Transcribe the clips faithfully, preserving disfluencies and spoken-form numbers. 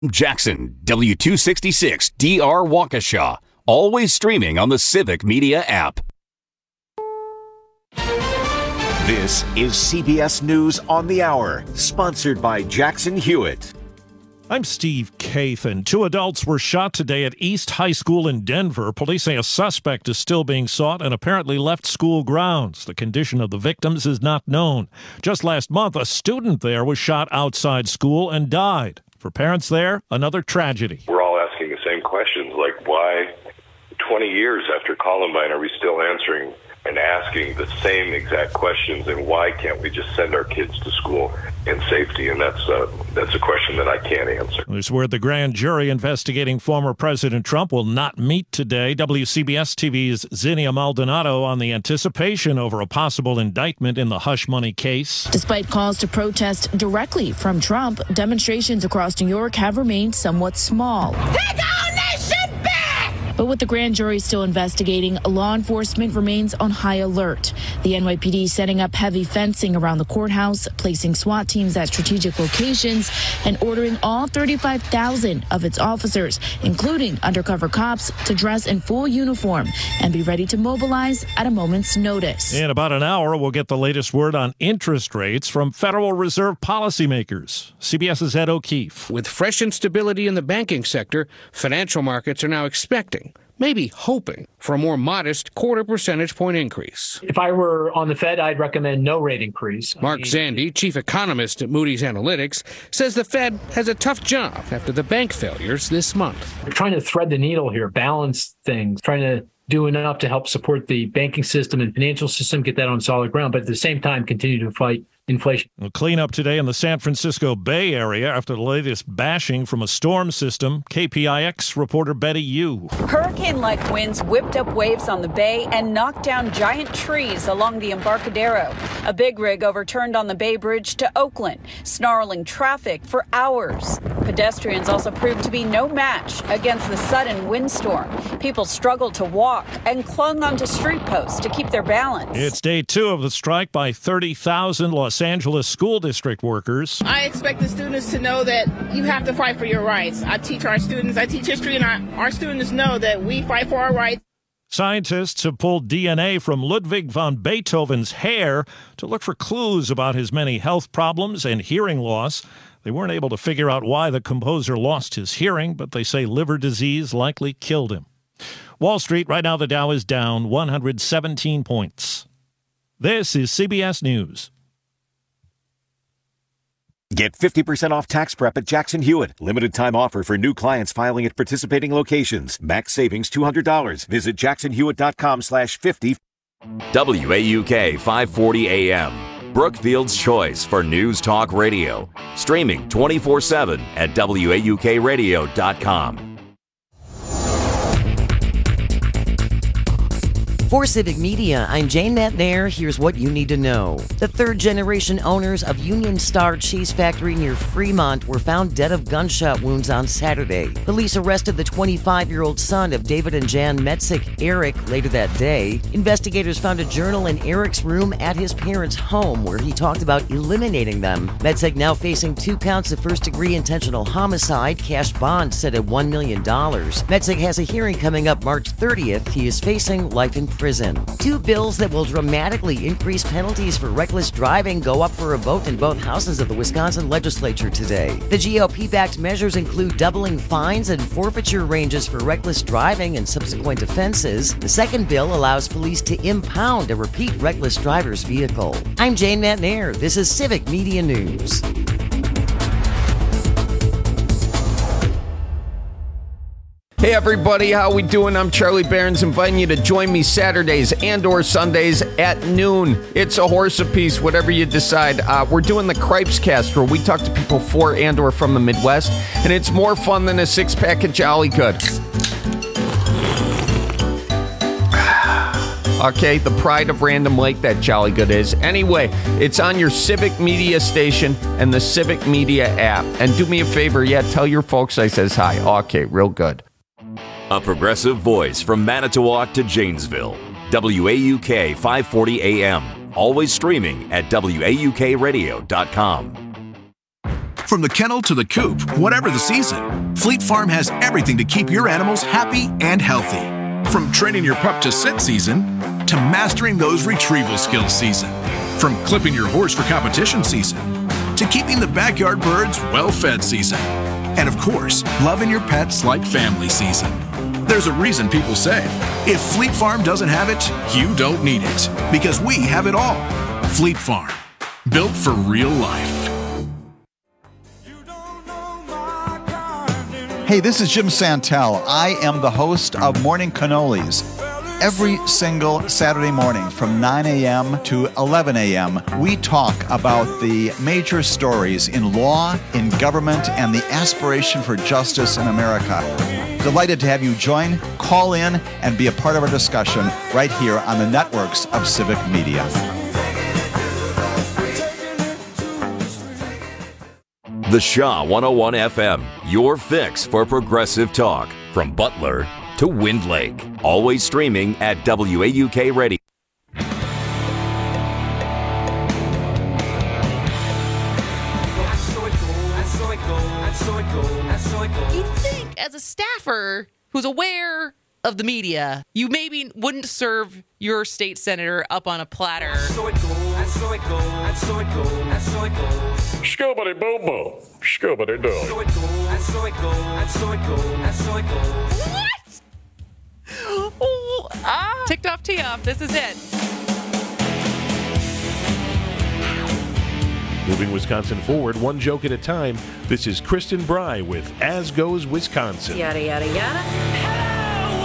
Jackson, W two sixty-six D R Waukesha. Always streaming on the Civic Media app. This is C B S News on the Hour, sponsored by Jackson Hewitt. I'm Steve Kathan. Two adults were shot today at East High School in Denver. Police say a suspect is still being sought and apparently left school grounds. The condition of the victims is not known. Just last month, a student there was shot outside school and died. For parents there, another tragedy. We're all asking the same questions, like why twenty years after Columbine are we still answering and asking the same exact questions, and why can't we just send our kids to school in safety? And that's uh, that's a question that I can't answer. There's word the grand jury investigating former President Trump will not meet today. W C B S T V's Zinnia Maldonado on the anticipation over a possible indictment in the hush money case. Despite calls to protest directly from Trump, demonstrations across New York have remained somewhat small. Take our nation back! But with the grand jury still investigating, law enforcement remains on high alert. The N Y P D setting up heavy fencing around the courthouse, placing SWAT teams at strategic locations, and ordering all thirty-five thousand of its officers, including undercover cops, to dress in full uniform and be ready to mobilize at a moment's notice. In about an hour, we'll get the latest word on interest rates from Federal Reserve policymakers. CBS's Ed O'Keefe. With fresh instability in the banking sector, financial markets are now expecting, maybe hoping, for a more modest quarter percentage point increase. If I were on the Fed, I'd recommend no rate increase. Mark Zandi, chief economist at Moody's Analytics, says the Fed has a tough job after the bank failures this month. We're trying to thread the needle here, balance things, trying to do enough to help support the banking system and financial system, get that on solid ground, but at the same time continue to fight inflation. A cleanup today in the San Francisco Bay Area after the latest bashing from a storm system. K P I X reporter Betty Yu. Hurricane-like winds whipped up waves on the bay and knocked down giant trees along the Embarcadero. A big rig overturned on the Bay Bridge to Oakland, snarling traffic for hours. Pedestrians also proved to be no match against the sudden windstorm. People struggled to walk and clung onto street posts to keep their balance. It's day two of the strike by thirty thousand Los Angeles school district workers. I expect the students to know that you have to fight for your rights. I teach our students, I teach history, and our, our students know that we fight for our rights. Scientists have pulled D N A from Ludwig van Beethoven's hair to look for clues about his many health problems and hearing loss. They weren't able to figure out why the composer lost his hearing, but they say liver disease likely killed him. Wall Street, right now the Dow is down one hundred seventeen points. This is C B S News. Get fifty percent off tax prep at Jackson Hewitt. Limited time offer for new clients filing at participating locations. Max savings two hundred dollars. Visit jackson hewitt dot com slash fifty. W A U K five forty A M. Brookfield's choice for News Talk Radio. Streaming twenty-four seven at W A U K radio dot com. For Civic Media, I'm Jane Matnair. Here's what you need to know. The third-generation owners of Union Star Cheese Factory near Fremont were found dead of gunshot wounds on Saturday. Police arrested the twenty-five-year-old son of David and Jan Metzik, Eric, later that day. Investigators found a journal in Eric's room at his parents' home where he talked about eliminating them. Metzik now facing two counts of first-degree intentional homicide, cash bond set at one million dollars. Metzik has a hearing coming up March thirtieth. He is facing life in prison. Two bills that will dramatically increase penalties for reckless driving go up for a vote in both houses of the Wisconsin legislature today. The G O P-backed measures include doubling fines and forfeiture ranges for reckless driving and subsequent offenses. The second bill allows police to impound a repeat reckless driver's vehicle. I'm Jane Matnair. This is Civic Media News. Hey everybody, how we doing? I'm Charlie Barons, inviting you to join me Saturdays and or Sundays at noon. It's a horse apiece, whatever you decide. Uh, we're doing the Cripes Cast, where we talk to people for and or from the Midwest, and it's more fun than a six-pack of Jolly Good. Okay, the pride of Random Lake, that Jolly Good is. Anyway, it's on your Civic Media station and the Civic Media app. And do me a favor, yeah, tell your folks I says hi. Okay, real good. A progressive voice from Manitowoc to Janesville. W A U K five forty A M. Always streaming at W A U K radio dot com. From the kennel to the coop, whatever the season, Fleet Farm has everything to keep your animals happy and healthy. From training your pup to sit season, to mastering those retrieval skills season. From clipping your horse for competition season, to keeping the backyard birds well-fed season. And of course, loving your pets like family season. There's a reason people say, if Fleet Farm doesn't have it, you don't need it. Because we have it all. Fleet Farm. Built for real life. Hey, this is Jim Santel. I am the host of Morning Cannolis. Every single Saturday morning from nine a.m. to eleven a.m., we talk about the major stories in law, in government, and the aspiration for justice in America. Delighted to have you join, call in, and be a part of our discussion right here on the networks of Civic Media. The Shaw one oh one F M, your fix for progressive talk. From Butler to Wind Lake. Always streaming at W A U K Radio. You'd think as a staffer who's aware of the media, you maybe wouldn't serve your state senator up on a platter. Scoobity boo boo, scoobity doo. What? Oh, ah. Ticked off, tee off. This is it. Moving Wisconsin forward, one joke at a time. This is Kristen Bry with As Goes Wisconsin. Yada, yada, yada. Hello,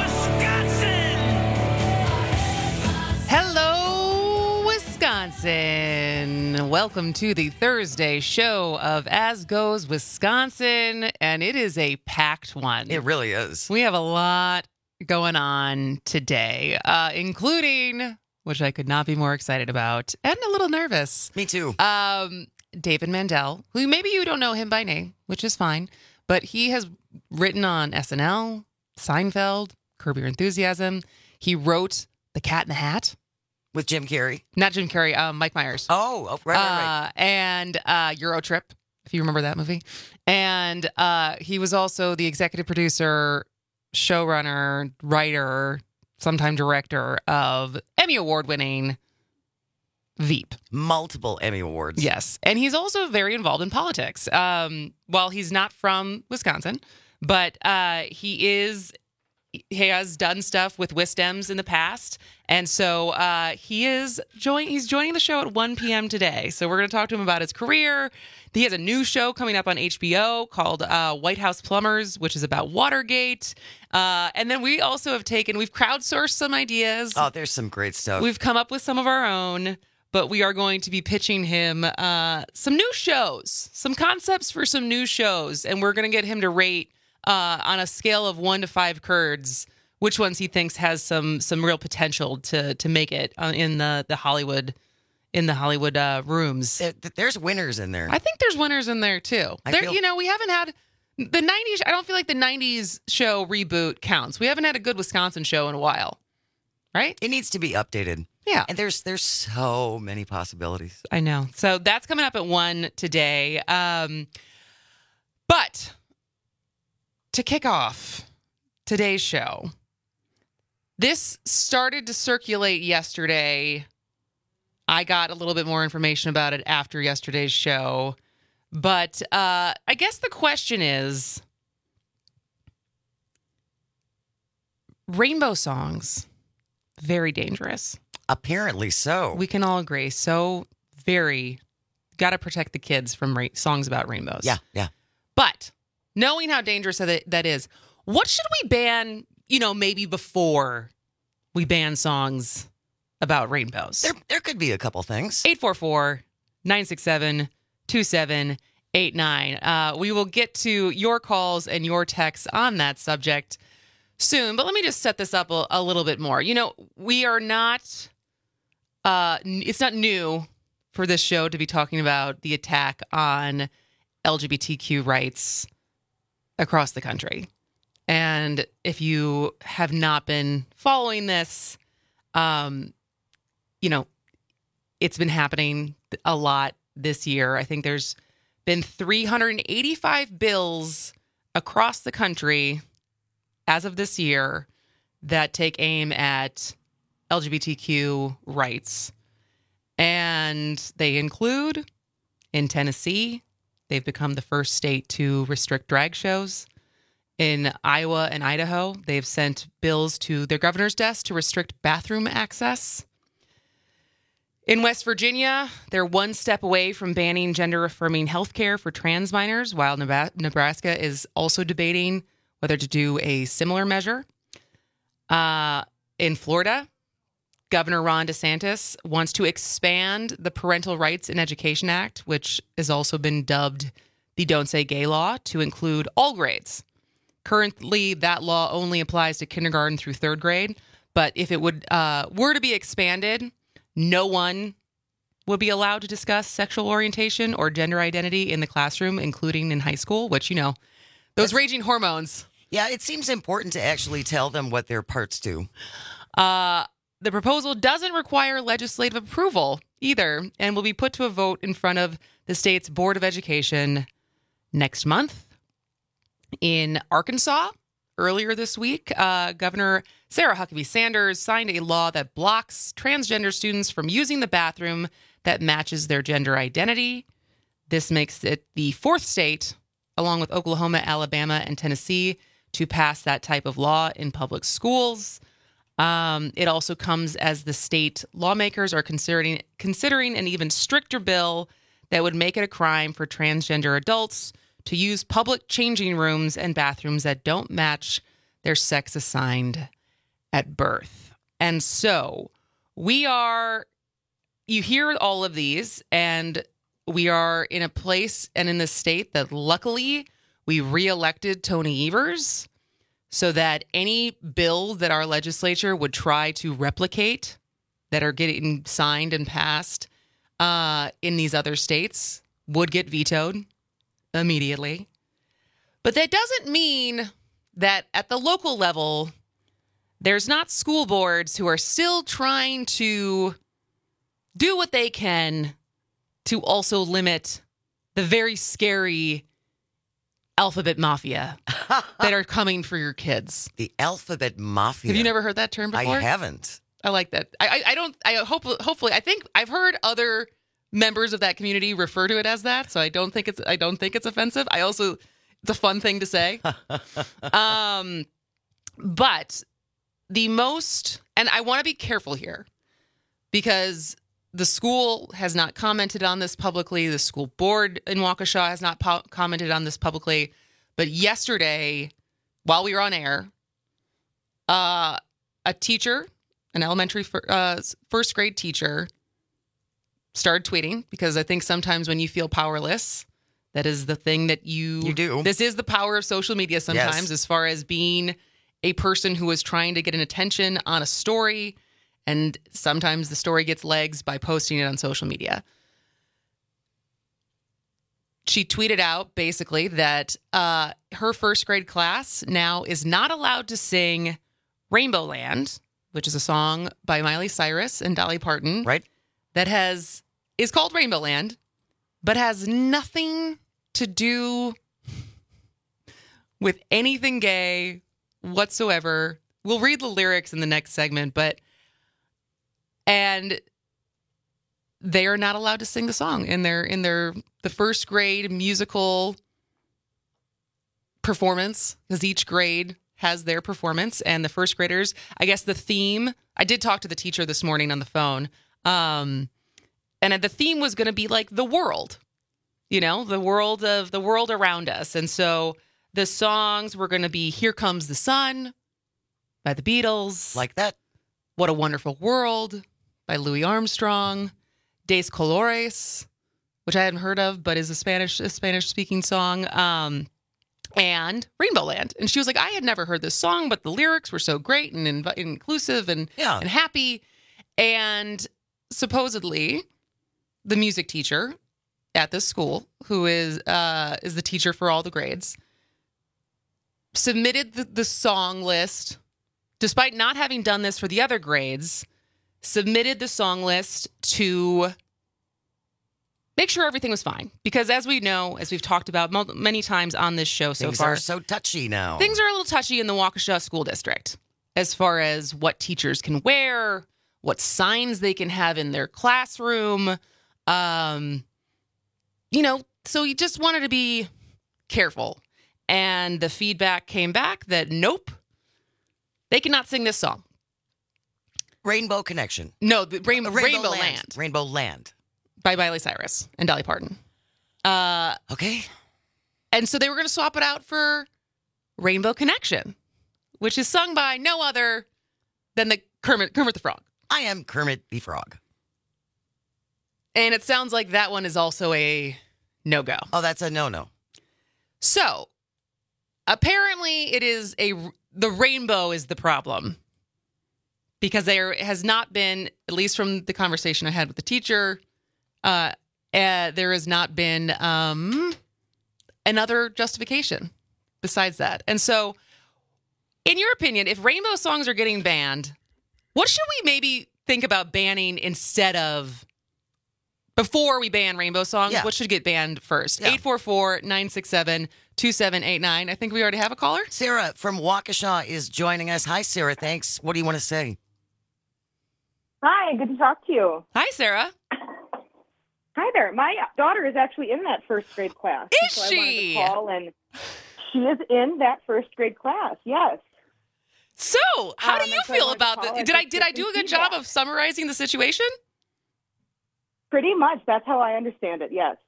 Wisconsin! Hello, Wisconsin. Welcome to the Thursday show of As Goes Wisconsin, and it is a packed one. It really is. We have a lot going on today, uh, including, which I could not be more excited about, and a little nervous. Me too. Um, David Mandel, who maybe you don't know him by name, which is fine, but he has written on S N L, Seinfeld, Curb Your Enthusiasm. He wrote The Cat in the Hat. With Jim Carrey? Not Jim Carrey, um, Mike Myers. Oh, oh right, right, right. Uh, and uh, Euro Trip, if you remember that movie. And uh, he was also the executive producer, showrunner, writer, sometime director of Emmy Award-winning Veep. Multiple Emmy Awards. Yes. And he's also very involved in politics. Um, while he's not from Wisconsin, but uh, he is... He has done stuff with Wisdems in the past, and so uh, he is join. He's joining the show at one p.m. today. So we're going to talk to him about his career. He has a new show coming up on H B O called uh, White House Plumbers, which is about Watergate. Uh, and then we also have taken, we've crowdsourced some ideas. Oh, there's some great stuff. We've come up with some of our own, but we are going to be pitching him uh, some new shows, some concepts for some new shows, and we're going to get him to rate Uh, on a scale of one to five curds, which ones he thinks has some some real potential to to make it uh, in the the Hollywood in the Hollywood uh, rooms. There, there's winners in there. I think there's winners in there too. I There, feel- you know, we haven't had the nineties. I don't feel like the nineties show reboot counts. We haven't had a good Wisconsin show in a while, right? It needs to be updated. Yeah, and there's there's so many possibilities. I know. So that's coming up at one today. Um, but. To kick off today's show, this started to circulate yesterday. I got a little bit more information about it after yesterday's show. But uh, I guess the question is, rainbow songs, very dangerous. Apparently so. We can all agree. So very, got to protect the kids from ra- songs about rainbows. Yeah, yeah. But... knowing how dangerous that that is, what should we ban, you know, maybe before we ban songs about rainbows? There there could be a couple things. eight four four, nine six seven, two seven eight nine. Uh, we will get to your calls and your texts on that subject soon, but let me just set this up a, a little bit more. You know, we are not, uh, it's not new for this show to be talking about the attack on L G B T Q rights across the country. And if you have not been following this, um, you know, it's been happening a lot this year. I think there's been three hundred eighty-five bills across the country as of this year that take aim at L G B T Q rights. And they include, in Tennessee, they've become the first state to restrict drag shows. In Iowa and Idaho, they've sent bills to their governor's desk to restrict bathroom access. In West Virginia, they're one step away from banning gender-affirming health care for trans minors, while Nebraska is also debating whether to do a similar measure. Uh, in Florida, Governor Ron DeSantis wants to expand the Parental Rights in Education Act, which has also been dubbed the Don't Say Gay law, to include all grades. Currently, that law only applies to kindergarten through third grade, but if it would uh, were to be expanded, no one would be allowed to discuss sexual orientation or gender identity in the classroom, including in high school, which, you know, those That's, raging hormones. Yeah, it seems important to actually tell them what their parts do. Uh, the proposal doesn't require legislative approval either, and will be put to a vote in front of the state's Board of Education next month. In Arkansas, earlier this week, uh, Governor Sarah Huckabee Sanders signed a law that blocks transgender students from using the bathroom that matches their gender identity. This makes it the fourth state, along with Oklahoma, Alabama, and Tennessee, to pass that type of law in public schools. Um, it also comes as the state lawmakers are considering considering an even stricter bill that would make it a crime for transgender adults to use public changing rooms and bathrooms that don't match their sex assigned at birth. And so we are, you hear all of these, and we are in a place and in the state that luckily we reelected Tony Evers, so that any bill that our legislature would try to replicate that are getting signed and passed uh, in these other states would get vetoed immediately. But that doesn't mean that at the local level, there's not school boards who are still trying to do what they can to also limit the very scary alphabet mafia that are coming for your kids. The alphabet mafia. Have you never heard that term before? I haven't. I like that. I, I, I don't, I hope, hopefully, I think I've heard other members of that community refer to it as that. So I don't think it's, I don't think it's offensive. I also, it's a fun thing to say. um, but the most, and I want to be careful here because the school has not commented on this publicly. The school board in Waukesha has not po- commented on this publicly. But yesterday, while we were on air, uh, a teacher, an elementary fir- uh, first grade teacher, started tweeting, because I think sometimes when you feel powerless, that is the thing that you, you do. This is the power of social media sometimes, yes. As far as being a person who is trying to get an attention on a story. And sometimes the story gets legs by posting it on social media. She tweeted out basically that uh, her first grade class now is not allowed to sing Rainbow Land, which is a song by Miley Cyrus and Dolly Parton. Right. That has is called Rainbow Land, but has nothing to do with anything gay whatsoever. We'll read the lyrics in the next segment, but and they are not allowed to sing the song in their in their the first grade musical performance, because each grade has their performance, and the first graders, I guess the theme, I did talk to the teacher this morning on the phone, um, and the theme was going to be like the world, you know, the world of the world around us. And so the songs were going to be Here Comes the Sun by the Beatles. Like that. What a Wonderful World by Louis Armstrong, Des Colores, which I hadn't heard of, but is a Spanish a Spanish-speaking song, um, and Rainbow Land. And she was like, I had never heard this song, but the lyrics were so great and inv- inclusive and, yeah. and happy. And supposedly, the music teacher at this school, who is uh, is the teacher for all the grades, submitted the, the song list, despite not having done this for the other grades, submitted the song list to make sure everything was fine. Because as we know, as we've talked about mul- many times on this show so Things far. are so touchy now. Things are a little touchy in the Waukesha School District as far as what teachers can wear, what signs they can have in their classroom. Um, you know, so you just wanted to be careful. And the feedback came back that nope, they cannot sing this song. Rainbow Connection. No, the Rainbow, Rainbow, Rainbow Land. Land. Rainbow Land. By Miley Cyrus and Dolly Parton. Uh, okay. And so they were going to swap it out for Rainbow Connection, which is sung by no other than the Kermit, Kermit the Frog. I am Kermit the Frog. And it sounds like that one is also a no-go. Oh, that's a no-no. So, apparently it is a, the rainbow is the problem. Because there has not been, at least from the conversation I had with the teacher, uh, uh, there has not been um, another justification besides that. And so, in your opinion, if rainbow songs are getting banned, what should we maybe think about banning instead of, before we ban rainbow songs, Yeah. what should get banned first? Yeah. eight four four, nine six seven, two seven eight nine. I think we already have a caller. Sarah from Waukesha is joining us. Hi, Sarah. Thanks. What do you want to say? Hi, good to talk to you. Hi, Sarah. Hi there. My daughter is actually in that first grade class. Is so she? I wanted to call and she is in that first grade class. Yes. So, how Um, do you and so I feel wanted to about call this? and Did I just did get I do some a good feedback. job of summarizing the situation? Pretty much. That's how I understand it. Yes.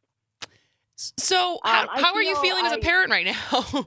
So, how, Um, I how are you feel feeling as a I- parent right now?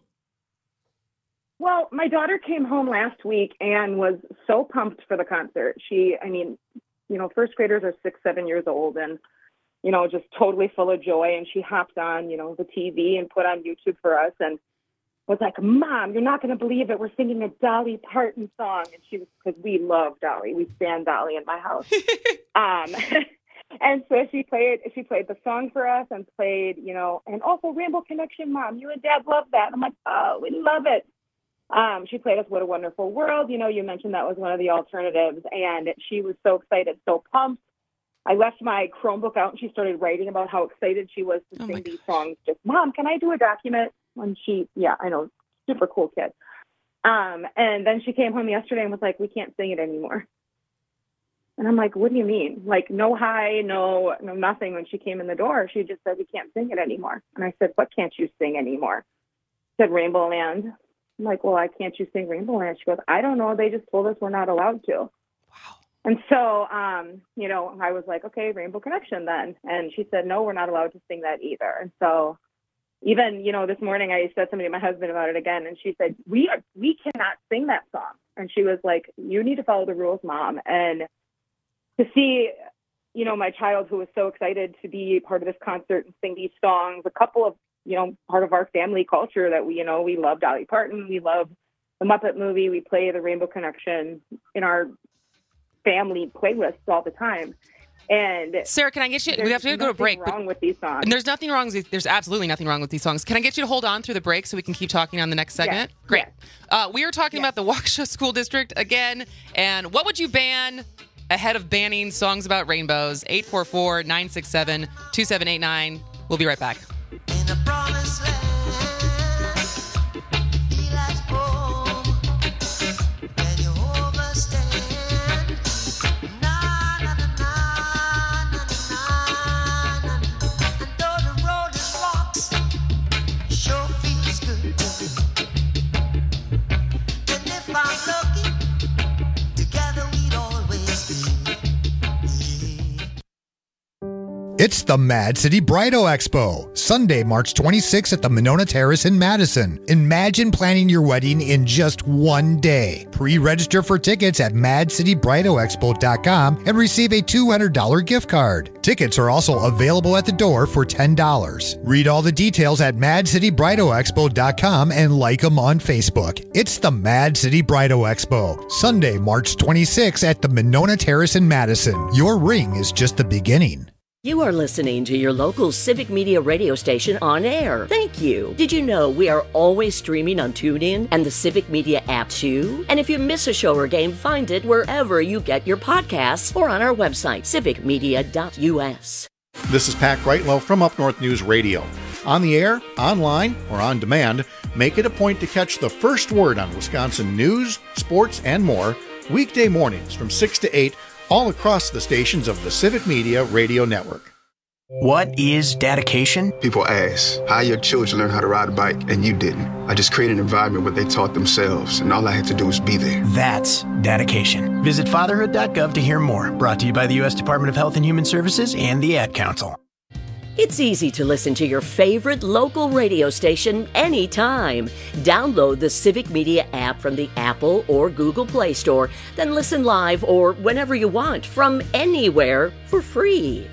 Well, my daughter came home last week and was so pumped for the concert. She, I mean, you know, first graders are six, seven years old and, you know, just totally full of joy. And she hopped on, you know, the T V and put on YouTube for us and was like, Mom, you're not going to believe it. We're singing a Dolly Parton song. And she was, because we love Dolly. We stand Dolly in my house. um, and so she played, she played the song for us and played, you know, and also Rainbow Connection, Mom, you and Dad love that. I'm like, oh, we love it. Um, she played us What a Wonderful World. You know, you mentioned that was one of the alternatives, and she was so excited, so pumped. I left my Chromebook out, and she started writing about how excited she was to Oh sing these songs. Just, Mom, can I do a document? And she, yeah, I know, super cool kid. Um, and then she came home yesterday and was like, we can't sing it anymore. And I'm like, what do you mean? Like, no hi, no, no nothing. When she came in the door, she just said, we can't sing it anymore. And I said, what can't you sing anymore? She said, Rainbow Land. I'm like, well, why can't you sing Rainbow Land? She goes, I don't know. They just told us we're not allowed to. Wow. And so, um, you know, I was like, okay, Rainbow Connection then. And she said, no, we're not allowed to sing that either. And so even, you know, this morning I said something to my husband about it again. And she said, we are, we cannot sing that song. And she was like, you need to follow the rules, Mom. And to see, you know, my child who was so excited to be part of this concert and sing these songs, a couple of, you know, part of our family culture that we, you know, we love Dolly Parton. We love the Muppet movie. We play the Rainbow Connection in our family playlists all the time. And Sarah, can I get you? We have to go to a break. There's nothing wrong with these songs. And there's nothing wrong. with- There's absolutely nothing wrong with these songs. Can I get you to hold on through the break so we can keep talking on the next segment? Yes. Great. Uh, we are talking about the Waukesha School District again. And what would you ban ahead of banning songs about rainbows? eight four four, nine six seven, two seven eight nine. We'll be right back. It's the Mad City Bridal Expo, Sunday, March twenty-sixth at the Monona Terrace in Madison. Imagine planning your wedding in just one day. Pre-register for tickets at mad city bridal expo dot com and receive a two hundred dollars gift card. Tickets are also available at the door for ten dollars. Read all the details at mad city bridal expo dot com and like them on Facebook. It's the Mad City Bridal Expo, Sunday, March twenty-sixth at the Monona Terrace in Madison. Your ring is just the beginning. You are listening to your local Civic Media radio station on air. Thank you. Did you know we are always streaming on TuneIn and the Civic Media app too? And if you miss a show or game, find it wherever you get your podcasts or on our website, civic media dot u s. This is Pat Greitlow from Up North News Radio. On the air, online, or on demand, make it a point to catch the first word on Wisconsin news, sports, and more weekday mornings from six to eight all across the stations of the Civic Media Radio Network. What is dedication? People ask, how your children learn how to ride a bike and you didn't? I just created an environment where they taught themselves and all I had to do was be there. That's dedication. Visit fatherhood dot gov to hear more. Brought to you by the U S Department of Health and Human Services and the Ad Council. It's easy to listen to your favorite local radio station anytime. Download the Civic Media app from the Apple or Google Play Store, then listen live or whenever you want from anywhere for free.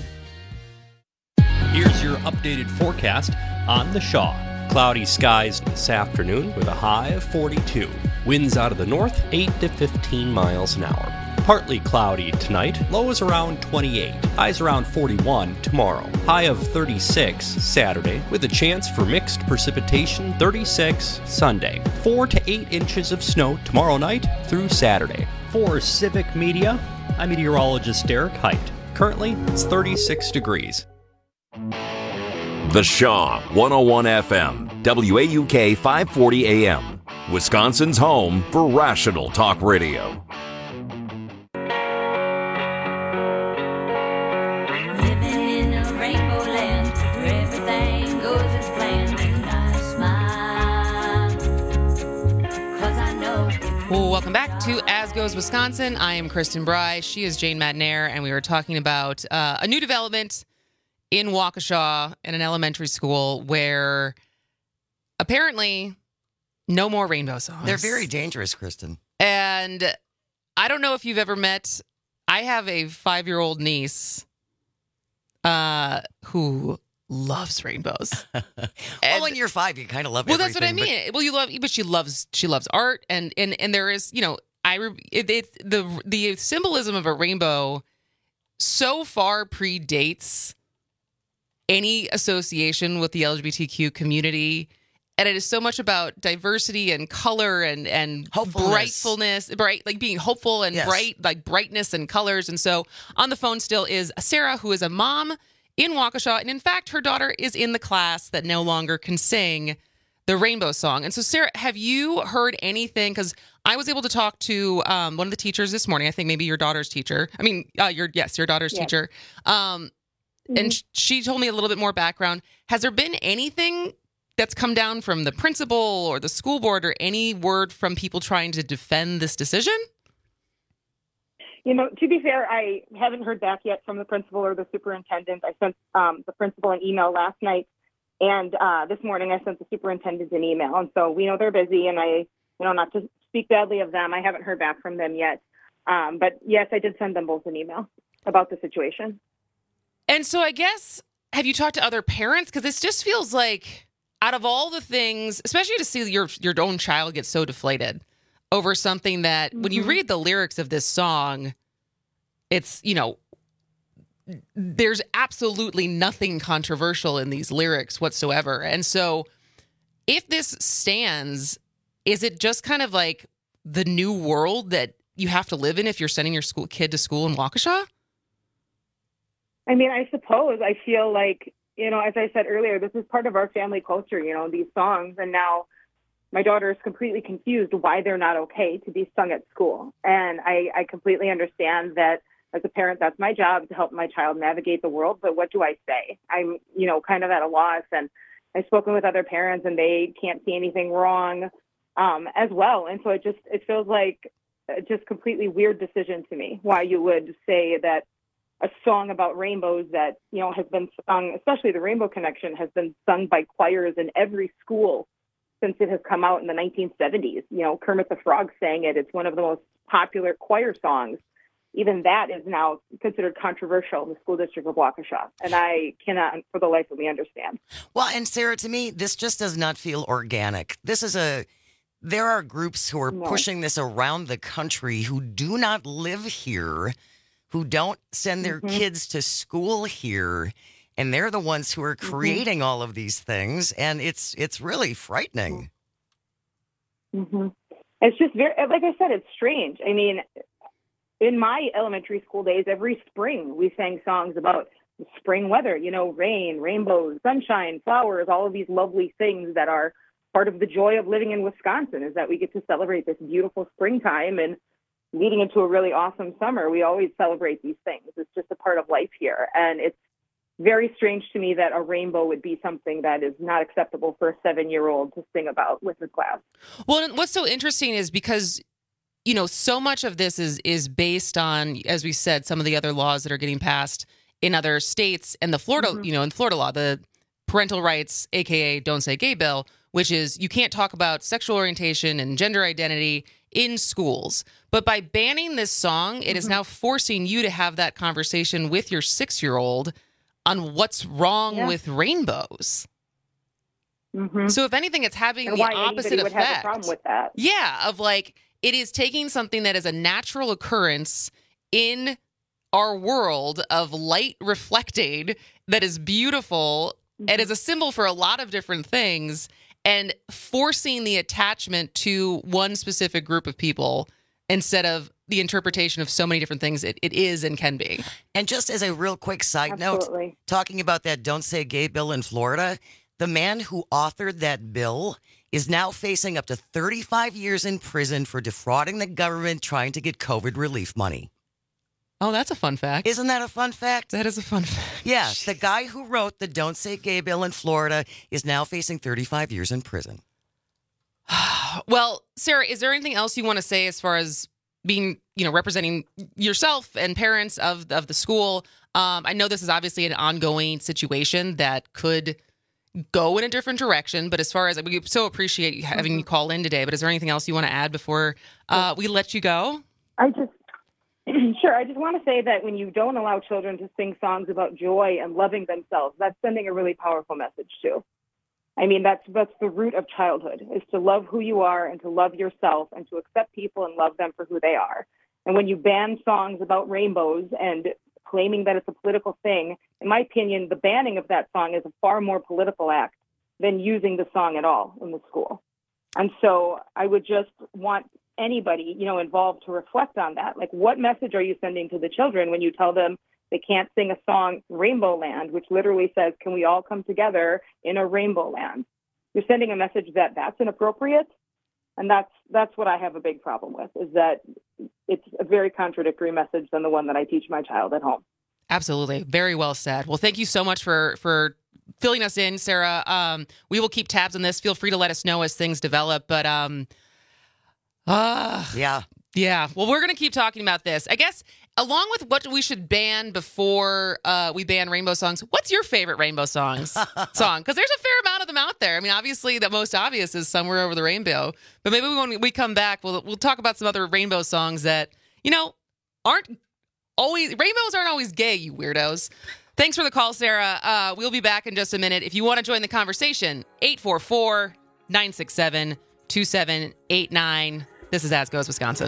Here's your updated forecast on the Shaw. Cloudy skies this afternoon with a high of forty-two. Winds out of the north, eight to fifteen miles an hour. Partly cloudy tonight, lows around twenty-eight. Highs around forty-one tomorrow. High of thirty-six Saturday, with a chance for mixed precipitation, thirty-six Sunday. Four to eight inches of snow tomorrow night through Saturday. For Civic Media, I'm meteorologist Derek Height. Currently, it's thirty-six degrees. The Shaw, one oh one F M, W A U K five forty A M, Wisconsin's home for rational talk radio. Living in a rainbow land where everything goes as planned, and I smile 'cause I know. Well, welcome back to As Goes Wisconsin. I am Kristen Bry. She is Jane Madnair, and we were talking about uh, a new development in Waukesha in an elementary school where apparently no more rainbow songs. They're very dangerous, Kristen. And I don't know if you've ever met, I have a five-year-old niece uh, who loves rainbows. Well, when you're five, you kind of love Well, everything. that's what I mean. But... Well, you love, but she loves, she loves art. And, and, and there is, you know, I, it, it, the, the symbolism of a rainbow so far predates any association with the L G B T Q community, and it is so much about diversity and color and and brightfulness, bright like being hopeful and Yes. bright, like brightness and colors. And so on the phone still is Sarah, who is a mom in Waukesha, and in fact, her daughter is in the class that no longer can sing the rainbow song. And so, Sarah, have you heard anything? Because I was able to talk to um, one of the teachers this morning. I think maybe your daughter's teacher. I mean, uh, your yes, your daughter's Yes. teacher. Um, And sh- she told me a little bit more background. Has there been anything that's come down from the principal or the school board or any word from people trying to defend this decision? You know, to be fair, I haven't heard back yet from the principal or the superintendent. I sent um, the principal an email last night, and uh, this morning I sent the superintendent an email. And so we know they're busy, and I, you know, not to speak badly of them, I haven't heard back from them yet. Um, but yes, I did send them both an email about the situation. And so I guess, have you talked to other parents? Because this just feels like, out of all the things, especially to see your your own child get so deflated over something that, mm-hmm. when you read the lyrics of this song, it's, you know, there's absolutely nothing controversial in these lyrics whatsoever. And so if this stands, is it just kind of like the new world that you have to live in if you're sending your school kid to school in Waukesha? I mean, I suppose I feel like, you know, as I said earlier, this is part of our family culture, you know, these songs. And now my daughter is completely confused why they're not okay to be sung at school. And I, I completely understand that as a parent, that's my job to help my child navigate the world. But what do I say? I'm, you know, kind of at a loss. And I've spoken with other parents and they can't see anything wrong um, as well. And so it just, it feels like a just completely weird decision to me, why you would say that a song about rainbows that, you know, has been sung, especially the Rainbow Connection, has been sung by choirs in every school since it has come out in the nineteen seventies. You know, Kermit the Frog sang it. It's one of the most popular choir songs. Even that is now considered controversial in the school district of Waukesha. And I cannot, for the life of me, understand. Well, and Sarah, to me, this just does not feel organic. This is a, there are groups who are no. pushing this around the country who do not live here, who don't send their mm-hmm. kids to school here, and they're the ones who are creating mm-hmm. all of these things, and it's it's really frightening. Mm-hmm. It's just very, like I said, it's strange. I mean, in my elementary school days, every spring we sang songs about spring weather, you know, rain, rainbows, sunshine, flowers, all of these lovely things that are part of the joy of living in Wisconsin, is that we get to celebrate this beautiful springtime, and leading into a really awesome summer. We always celebrate these things. It's just a part of life here. And it's very strange to me that a rainbow would be something that is not acceptable for a seven-year-old to sing about with her class. Well, what's so interesting is because, you know, so much of this is is based on, as we said, some of the other laws that are getting passed in other states, and the Florida, mm-hmm. you know, in Florida law, the parental rights, A K A Don't Say Gay bill, which is you can't talk about sexual orientation and gender identity in schools. But by banning this song, it mm-hmm. is now forcing you to have that conversation with your six-year-old on what's wrong yeah. with rainbows. Mm-hmm. So if anything, it's having and the why opposite would effect. Have a problem with that. Yeah, of like, it is taking something that is a natural occurrence in our world of light reflecting that is beautiful mm-hmm. and is a symbol for a lot of different things, and forcing the attachment to one specific group of people instead of the interpretation of so many different things it, it is and can be. And just as a real quick side Absolutely. note, talking about that Don't Say Gay bill in Florida, the man who authored that bill is now facing up to thirty-five years in prison for defrauding the government trying to get COVID relief money. Oh, that's a fun fact. Isn't that a fun fact? That is a fun fact. Yeah, the guy who wrote the Don't Say Gay bill in Florida is now facing thirty-five years in prison. Well, Sarah, is there anything else you want to say as far as being, you know, representing yourself and parents of of the school? Um, I know this is obviously an ongoing situation that could go in a different direction, but as far as we so appreciate having mm-hmm. you call in today, but is there anything else you want to add before uh, we let you go? I just, sure. I just want to say that when you don't allow children to sing songs about joy and loving themselves, that's sending a really powerful message too. I mean, that's that's the root of childhood, is to love who you are and to love yourself and to accept people and love them for who they are. And when you ban songs about rainbows and claiming that it's a political thing, in my opinion, the banning of that song is a far more political act than using the song at all in the school. And so I would just want anybody, you know, involved to reflect on that. Like, what message are you sending to the children when you tell them they can't sing a song, Rainbow Land, which literally says, can we all come together in a rainbow land? You're sending a message that that's inappropriate. And that's that's what I have a big problem with, is that it's a very contradictory message than the one that I teach my child at home. Absolutely. Very well said. Well, thank you so much for, for filling us in, Sarah. Um, we will keep tabs on this. Feel free to let us know as things develop. But um, uh, yeah. Yeah. Well, we're going to keep talking about this. I guess along with what we should ban before uh, we ban rainbow songs, what's your favorite rainbow songs song? Because there's a fair amount of them out there. I mean, obviously, the most obvious is Somewhere Over the Rainbow. But maybe when we come back, we'll we'll talk about some other rainbow songs that, you know, aren't always, rainbows aren't always gay, you weirdos. Thanks for the call, Sarah. Uh, we'll be back in just a minute. If you want to join the conversation, eight four four, nine six seven, two seven eight nine. This is As Goes Wisconsin.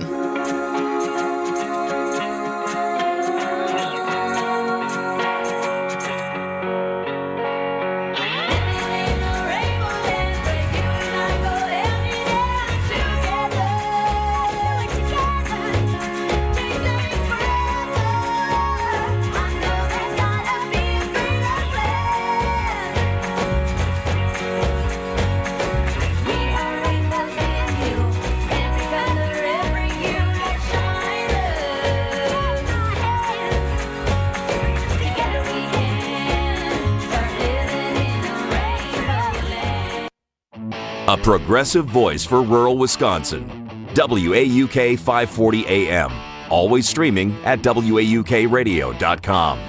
A progressive voice for rural Wisconsin. W A U K five forty A M. Always streaming at W A U K radio dot com.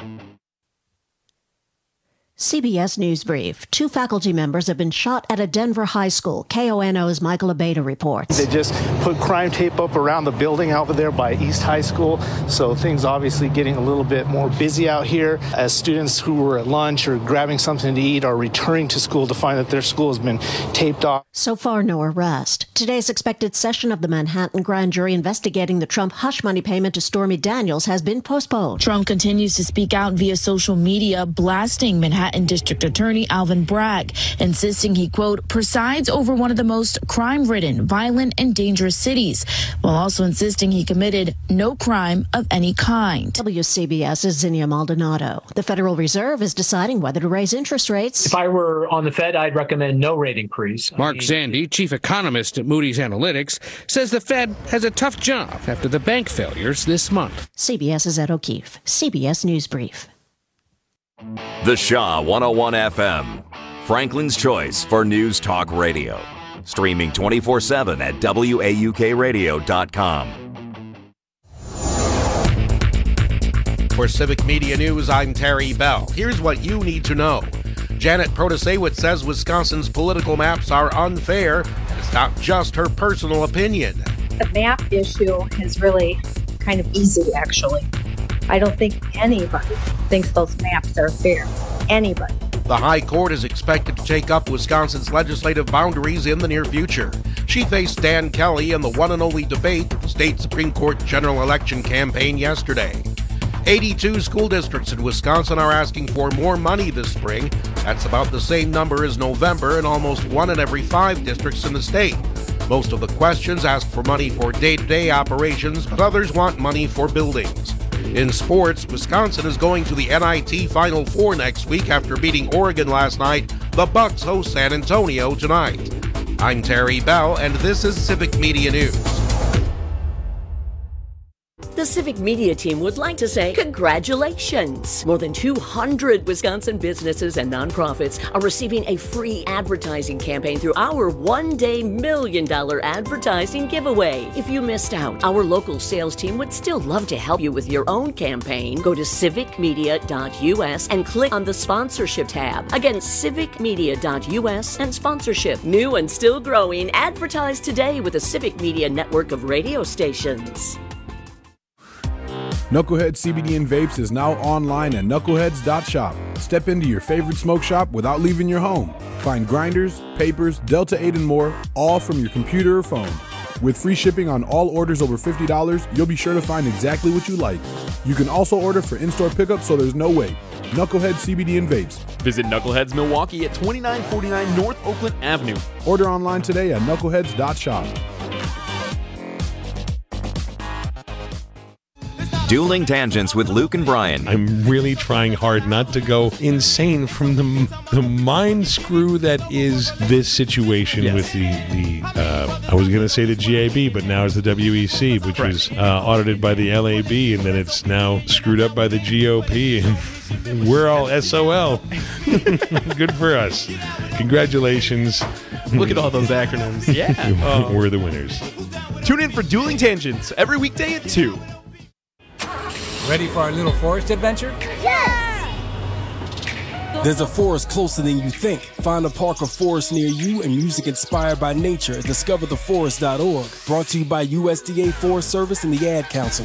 C B S News Brief. Two faculty members have been shot at a Denver high school. K O N O's Michael Abeda reports. They just put crime tape up around the building over there by East High School, so things obviously getting a little bit more busy out here as students who were at lunch or grabbing something to eat are returning to school to find that their school has been taped off. So far, no arrest. Today's expected session of the Manhattan grand jury investigating the Trump hush money payment to Stormy Daniels has been postponed. Trump continues to speak out via social media, blasting Manhattan Manhattan District Attorney Alvin Bragg, insisting he, quote, presides over one of the most crime-ridden, violent, and dangerous cities, while also insisting he committed no crime of any kind. W C B S's Zinnia Maldonado. The Federal Reserve is deciding whether to raise interest rates. If I were on the Fed, I'd recommend no rate increase. Mark Zandi, chief economist at Moody's Analytics, says the Fed has a tough job after the bank failures this month. CBS's Ed O'Keefe, C B S News Brief. The Shaw one oh one F M, Franklin's choice for News Talk Radio. Streaming twenty-four seven at W A U K radio dot com. For Civic Media News, I'm Terry Bell. Here's what you need to know. Janet Protasewicz says Wisconsin's political maps are unfair. It's not just her personal opinion. The map issue is really kind of easy, actually. I don't think anybody thinks those maps are fair. Anybody. The High Court is expected to take up Wisconsin's legislative boundaries in the near future. She faced Dan Kelly in the one and only debate at the state Supreme Court general election campaign yesterday. eighty-two school districts in Wisconsin are asking for more money this spring. That's about the same number as November, and almost one in every five districts in the state. Most of the questions ask for money for day-to-day operations, but others want money for buildings. In sports, Wisconsin is going to the N I T Final Four next week after beating Oregon last night. The Bucks host San Antonio tonight. I'm Terry Bell, and this is Civic Media News. The Civic Media team would like to say congratulations. More than two hundred Wisconsin businesses and nonprofits are receiving a free advertising campaign through our one-day million dollar advertising giveaway. If you missed out, our local sales team would still love to help you with your own campaign. Go to civic media dot U S and click on the sponsorship tab. Again, civic media dot U S and sponsorship. New and still growing. Advertise today with the Civic Media network of radio stations. Knucklehead C B D and Vapes is now online at knuckleheads dot shop. Step into your favorite smoke shop without leaving your home. Find grinders, papers, Delta eight, and more, all from your computer or phone. With free shipping on all orders over fifty dollars, you'll be sure to find exactly what you like. You can also order for in-store pickup, so there's no wait. Knucklehead C B D and Vapes. Visit Knuckleheads Milwaukee at twenty-nine forty-nine North Oakland Avenue. Order online today at knuckleheads dot shop. Dueling Tangents with Luke and Brian. I'm really trying hard not to go insane from the the mind screw that is this situation yes. with the, the uh, I was going to say the G A B, but now it's the W E C, which right. was uh, audited by the L A B, and then it's now screwed up by the G O P, and we're all S O L. Good for us. Congratulations. Look at all those acronyms. Yeah. Oh. We're the winners. Tune in for Dueling Tangents every weekday at two. Ready for our little forest adventure? Yes! There's a forest closer than you think. Find a park or forest near you and music inspired by nature at discover the forest dot org. Brought to you by U S D A Forest Service and the Ad Council.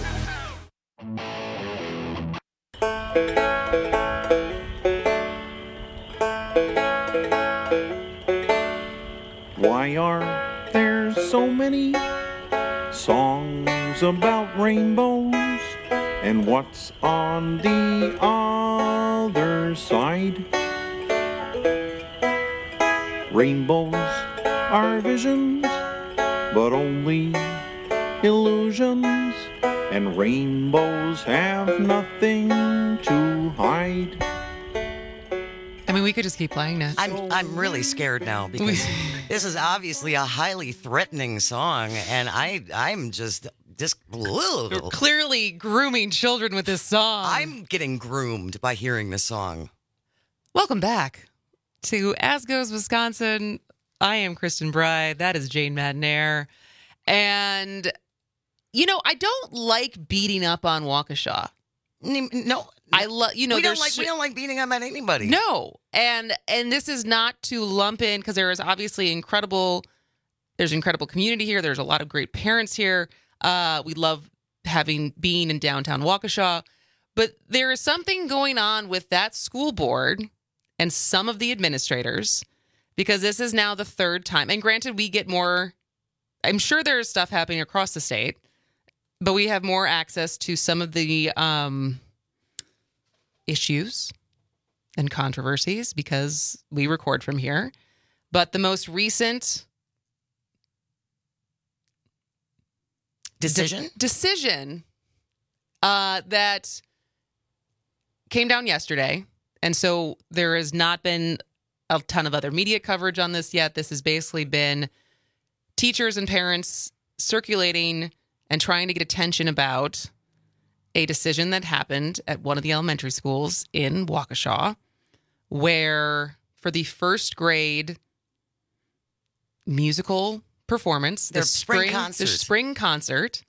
Why are there so many songs about rainbows? And what's on the other side? Rainbows are visions, but only illusions. And rainbows have nothing to hide. I mean, we could just keep playing this. I'm I'm really scared now because this is obviously a highly threatening song, and I I'm just just You're clearly grooming children with this song. I'm getting groomed by hearing this song. Welcome back to As Goes Wisconsin. I am Kristen Bry. That is Jane Madnair. And, you know, I don't like beating up on Waukesha. No. I love, you know, we don't like sh- we don't like beating up on anybody. No. And and this is not to lump in, because there is obviously incredible, there's incredible community here. There's a lot of great parents here. Uh, we love having being in downtown Waukesha. But there is something going on with that school board and some of the administrators, because this is now the third time. And granted, we get more, I'm sure there is stuff happening across the state, but we have more access to some of the um, issues and controversies because we record from here. But the most recent decision, de- decision uh, that came down yesterday. And so there has not been a ton of other media coverage on this yet. This has basically been teachers and parents circulating and trying to get attention about a decision that happened at one of the elementary schools in Waukesha, where for the first grade musical performance, Their the spring spring, concert. the spring concert,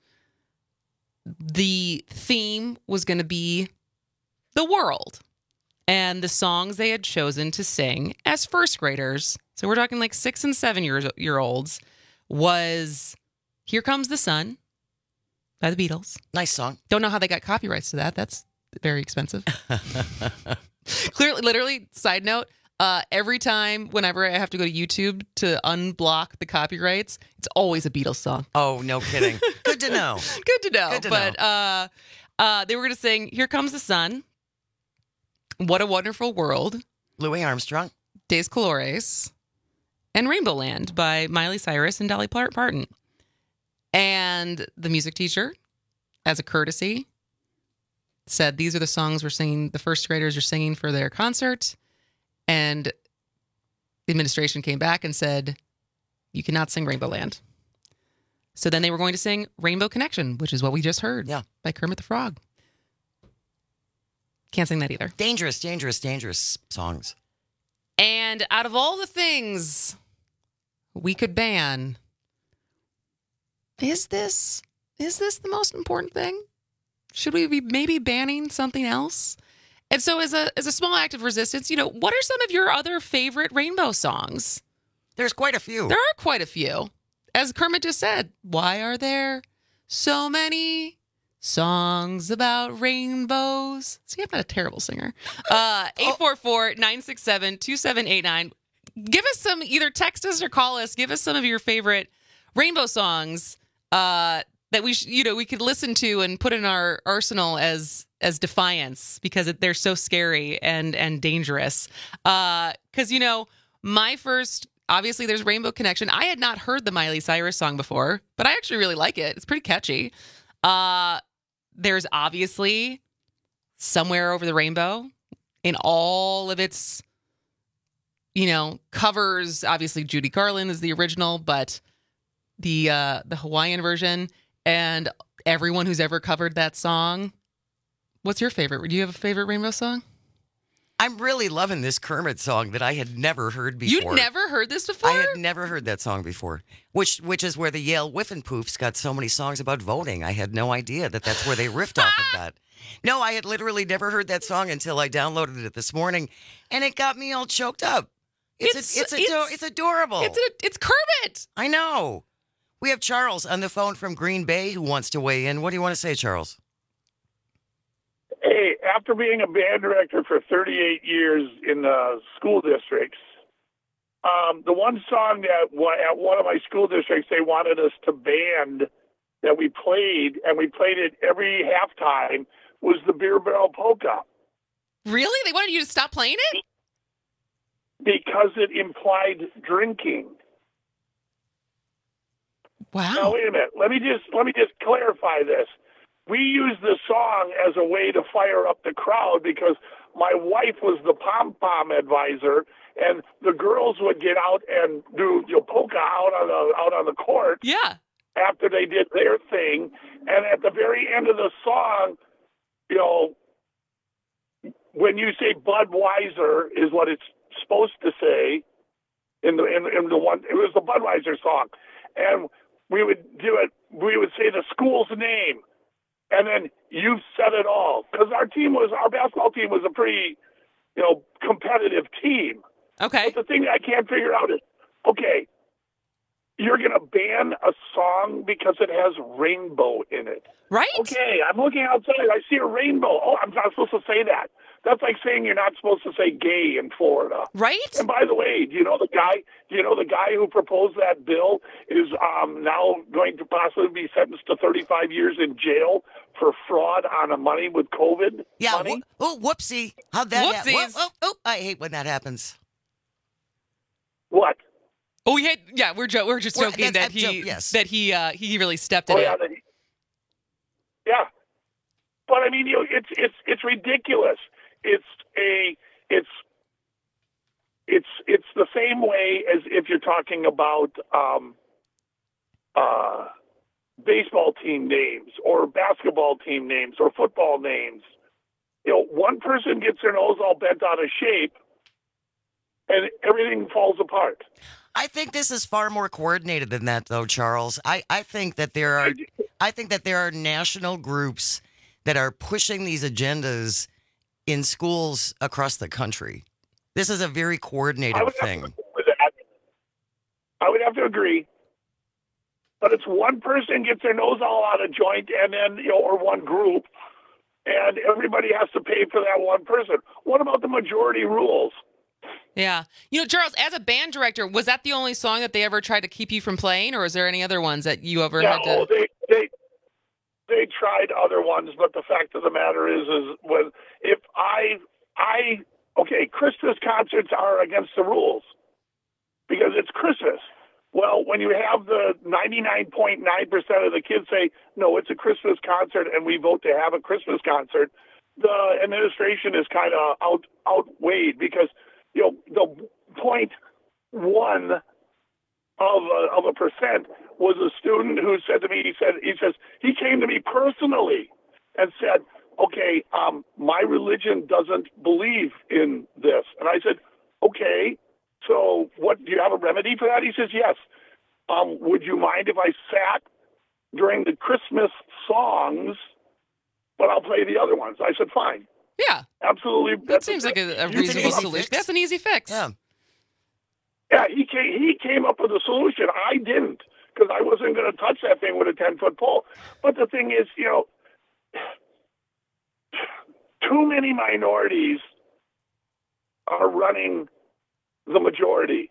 the theme was going to be the world. And the songs they had chosen to sing as first graders, so we're talking like six and seven years year olds, was Here Comes the Sun by the Beatles. Nice song. Don't know how they got copyrights to that. That's very expensive. Clearly, literally, side note, uh, every time, whenever I have to go to YouTube to unblock the copyrights, it's always a Beatles song. Oh, no kidding. Good to know. Good to know. Good to but know. Uh, uh, they were going to sing Here Comes the Sun, What a Wonderful World, Louis Armstrong, Days Colores, and Rainbow Land by Miley Cyrus and Dolly Parton. And the music teacher, as a courtesy, said these are the songs we're singing, the first graders are singing for their concert. And the administration came back and said, you cannot sing Rainbow Land. So then they were going to sing Rainbow Connection, which is what we just heard yeah. by Kermit the Frog. Can't sing that either. Dangerous, dangerous, dangerous songs. And out of all the things we could ban, is this is this the most important thing? Should we be maybe banning something else? And so as a as a small act of resistance, you know, what are some of your other favorite Rainbow songs? There's quite a few. There are quite a few. As Kermit just said, why are there so many songs about rainbows? See, I'm not a terrible singer. Uh, eight four four, nine six seven, two seven eight nine. Give us some, either text us or call us. Give us some of your favorite Rainbow songs uh, that we, sh- you know, we could listen to and put in our arsenal as as defiance because it, they're so scary and and dangerous. Because uh, you know, my first. Obviously, there's Rainbow Connection. I had not heard the Miley Cyrus song before, but I actually really like it. It's pretty catchy. Uh, there's obviously Somewhere Over the Rainbow in all of its, you know, covers. Obviously, Judy Garland is the original, but the uh, the Hawaiian version and everyone who's ever covered that song. What's your favorite? Do you have a favorite Rainbow song? I'm really loving this Kermit song that I had never heard before. You'd never heard this before? I had never heard that song before, which which is where the Yale Whiffenpoofs got so many songs about voting. I had no idea that that's where they riffed off of that. No, I had literally never heard that song until I downloaded it this morning, and it got me all choked up. It's It's- a, it's, it's- ado- it's adorable. It's a, it's Kermit. I know. We have Charles on the phone from Green Bay who wants to weigh in. What do you want to say, Charles? Hey, after being a band director for thirty-eight years in the school districts, um, the one song that wa- at one of my school districts they wanted us to ban that we played, and we played it every halftime, was the Beer Barrel Polka. Really? They wanted you to stop playing it? Because it implied drinking. Wow. Now wait a minute. Let me just let me just clarify this. We used the song as a way to fire up the crowd because my wife was the pom-pom advisor, and the girls would get out and do you know, polka out on the out on the court. Yeah. After they did their thing, and at the very end of the song, you know, when you say Budweiser is what it's supposed to say in the in, in the one. It was the Budweiser song, and we would do it. We would say the school's name. And then you've said it all. Because our team was, our basketball team was a pretty, you know, competitive team. Okay. But the thing that I can't figure out is, okay, you're going to ban a song because it has rainbow in it. Right. Okay, I'm looking outside. I see a rainbow. Oh, I'm not supposed to say that. That's like saying you're not supposed to say gay in Florida. Right. And by the way, do you know the guy, do you know the guy who proposed that bill is um, now going to possibly be sentenced to thirty-five years in jail for fraud on the money with COVID Yeah. money. Wh- oh, whoopsie! How'd that happen? Whoopsies. Oh, oh, I hate when that happens. What? Oh, we had, yeah, we're jo- we're just Well, joking that's- that I'm he joke- yes. that he uh, he really stepped in Oh it. yeah, that he, yeah. But I mean, you know, it's it's it's ridiculous. It's a it's it's it's the same way as if you're talking about um, uh, baseball team names or basketball team names or football names. You know, one person gets their nose all bent out of shape, and everything falls apart. I think this is far more coordinated than that, though, Charles. I, I think that there are I think that there are national groups that are pushing these agendas in schools across the country. This is a very coordinated I would have thing. to agree with that. I would have to agree. But it's one person gets their nose all out of joint, and then you know, or one group, and everybody has to pay for that one person. What about the majority rules? Yeah. You know, Charles, as a band director, was that the only song that they ever tried to keep you from playing, or is there any other ones that you ever No, had to? they they they tried other ones, but the fact of the matter is, is when if I I okay, Christmas concerts are against the rules because it's Christmas. Well, when you have the ninety-nine point nine percent of the kids say, no, it's a Christmas concert, and we vote to have a Christmas concert, the administration is kind of out outweighed because, you know, the point one of a, of a percent was a student who said to me, he said, he says, he came to me personally and said, okay, um, my religion doesn't believe in this. And I said, okay, so what, do you have a remedy for that? He says, yes. Um, would you mind if I sat during the Christmas songs, but I'll play the other ones? I said, fine. Yeah. Absolutely. That seems like a, a reasonable solution. That's an easy fix. Yeah. Yeah, he came, he came up with a solution. I didn't, because I wasn't going to touch that thing with a ten-foot pole. But the thing is, you know, too many minorities are running the majority.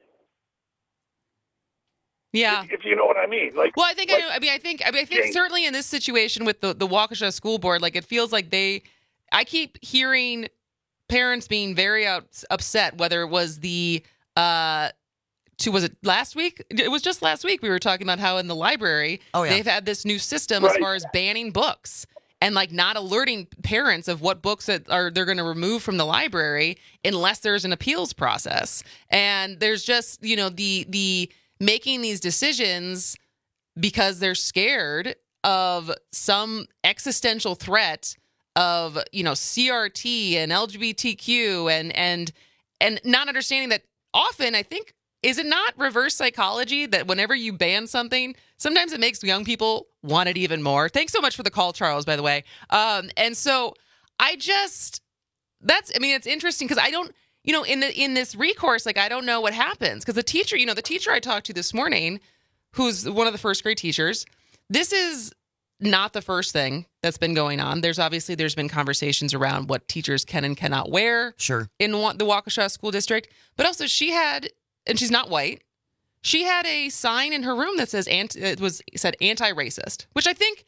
Yeah. If, if you know what I mean. Like, well, I think like, I, I mean I think I mean I think yeah. certainly in this situation with the the Waukesha School Board, like it feels like they, I keep hearing parents being very out, upset. Whether it was the uh, to was it last week? It was just last week we were talking about how in the library Oh, yeah. they've had this new system as Right. far as banning books. And like not alerting parents of what books that are they're going to remove from the library unless there's an appeals process. And there's just, you know, the the making these decisions because they're scared of some existential threat of, you know, C R T and L G B T Q and and and not understanding that often I think is it not reverse psychology that whenever you ban something, sometimes it makes young people want it even more? Thanks so much for the call, Charles, by the way. Um, and so I just, that's, I mean, it's interesting because I don't, you know, in the in this recourse, like, I don't know what happens. Because the teacher, you know, the teacher I talked to this morning, who's one of the first grade teachers, this is not the first thing that's been going on. There's obviously, there's been conversations around what teachers can and cannot wear Sure. in Wa- the Waukesha School District. But also she had, and she's not white, she had a sign in her room that says anti, it was said anti-racist, which I think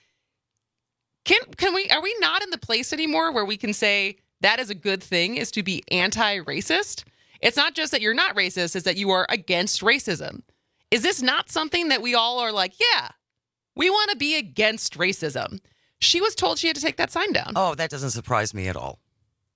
can can we are we not in the place anymore where we can say that is a good thing is to be anti-racist? It's not just that you're not racist, it's that you are against racism. Is this not something that we all are like, yeah, we want to be against racism? She was told she had to take that sign down. Oh, that doesn't surprise me at all.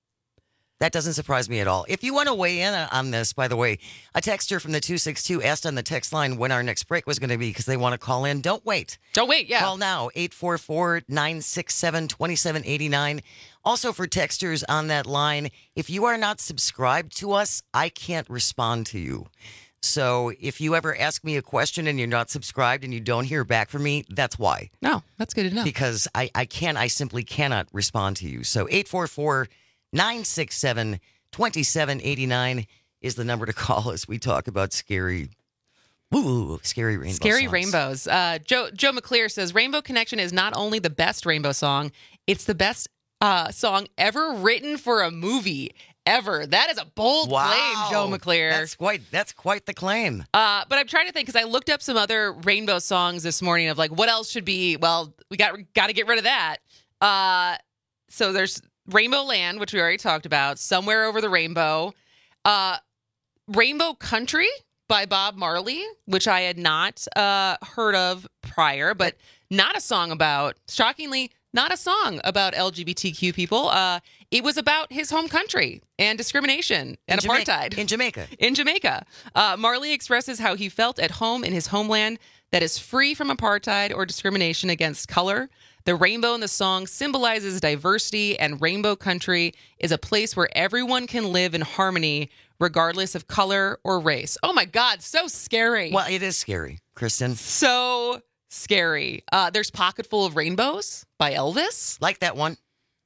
That doesn't surprise me at all. If you want to weigh in on this, by the way, a texter from the two six two asked on the text line when our next break was going to be because they want to call in. Don't wait. Don't wait, yeah. Call now, eight four four, nine six seven, two seven eight nine. Also for texters on that line, if you are not subscribed to us, I can't respond to you. So if you ever ask me a question and you're not subscribed and you don't hear back from me, that's why. No, that's good to know. Because I, I can't, I simply cannot respond to you. So eight four four, nine six seven, two seven eight nine is the number to call as we talk about scary, ooh, scary rainbow Scary songs. rainbows. Uh, Joe Joe McClear says Rainbow Connection is not only the best rainbow song, it's the best uh, song ever written for a movie ever. That is a bold Wow. claim, Joe McClear. That's quite, that's quite the claim. Uh, but I'm trying to think because I looked up some other rainbow songs this morning of like what else should be. Well, we got got to get rid of that. Uh, so there's Rainbow Land, which we already talked about, Somewhere Over the Rainbow. Uh, Rainbow Country by Bob Marley, which I had not uh, heard of prior, but not a song about, shockingly, not a song about L G B T Q people. Uh, it was about his home country and discrimination and in apartheid. Jamaica. In Jamaica. In Jamaica. Uh, Marley expresses how he felt at home in his homeland that is free from apartheid or discrimination against color. The rainbow in the song symbolizes diversity, and Rainbow Country is a place where everyone can live in harmony regardless of color or race. Oh my God, so scary. Well, it is scary, Kristen. So scary. Uh, there's Pocketful of Rainbows by Elvis. Like that one.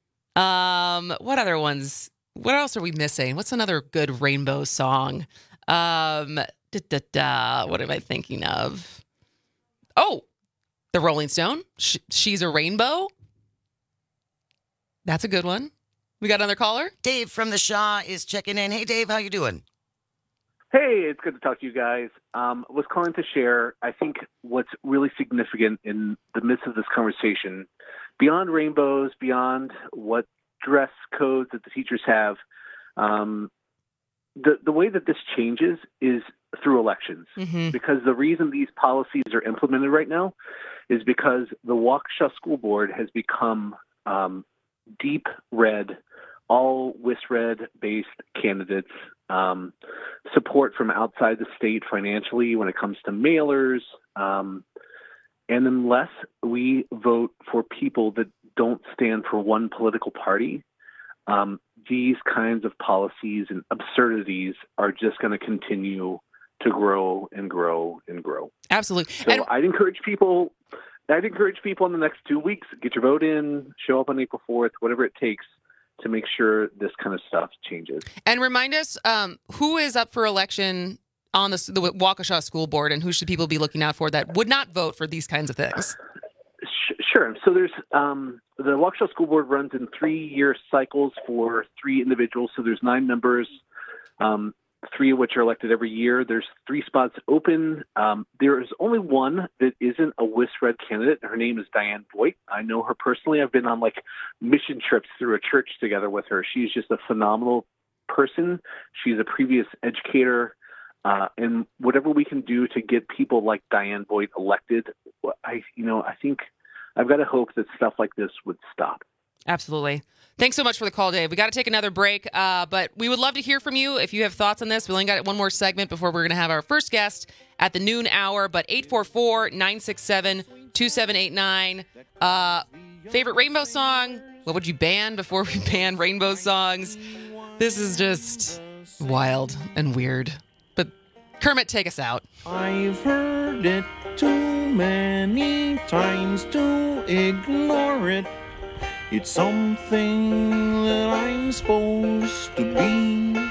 Um, what other ones? What else are we missing? What's another good rainbow song? Um, da, da, da, what am I thinking of? Oh, The Rolling Stone. Sh- She's a Rainbow. That's a good one. We got another caller? Dave from the Shaw is checking in. Hey, Dave, how you doing? Hey, it's good to talk to you guys. Um, was calling to share, I think what's really significant in the midst of this conversation, beyond rainbows, beyond what dress codes that the teachers have, um, the, the way that this changes is through elections. Mm-hmm. Because the reason these policies are implemented right now is because the Waukesha School Board has become um, deep red, all W I S red-based candidates, um, support from outside the state financially when it comes to mailers, um, and unless we vote for people that don't stand for one political party, um, these kinds of policies and absurdities are just going to continue to grow and grow and grow. Absolutely. So and- I'd encourage people... I'd encourage people in the next two weeks, get your vote in, show up on April fourth, whatever it takes to make sure this kind of stuff changes. And remind us, um, who is up for election on the, the Waukesha School Board, and who should people be looking out for that would not vote for these kinds of things? Sure. So there's um, the Waukesha School Board runs in three-year cycles for three individuals. So there's nine members, um, three of which are elected every year. There's three spots open. Um, there is only one that isn't a W I S red candidate. Her name is Diane Boyd. I know her personally. I've been on like mission trips through a church together with her. She's just a phenomenal person. She's a previous educator. Uh, and whatever we can do to get people like Diane Boyd elected, I, you know, I think I've got to hope that stuff like this would stop. Absolutely. Thanks so much for the call, Dave. We got to take another break, uh, but we would love to hear from you if you have thoughts on this. We only got one more segment before we're going to have our first guest at the noon hour, but eight four four, nine six seven, two seven eight nine. Uh, favorite rainbow song? What would you ban before we ban rainbow songs? This is just wild and weird. But Kermit, take us out. I've heard it too many times to ignore it. It's something that I'm supposed to be.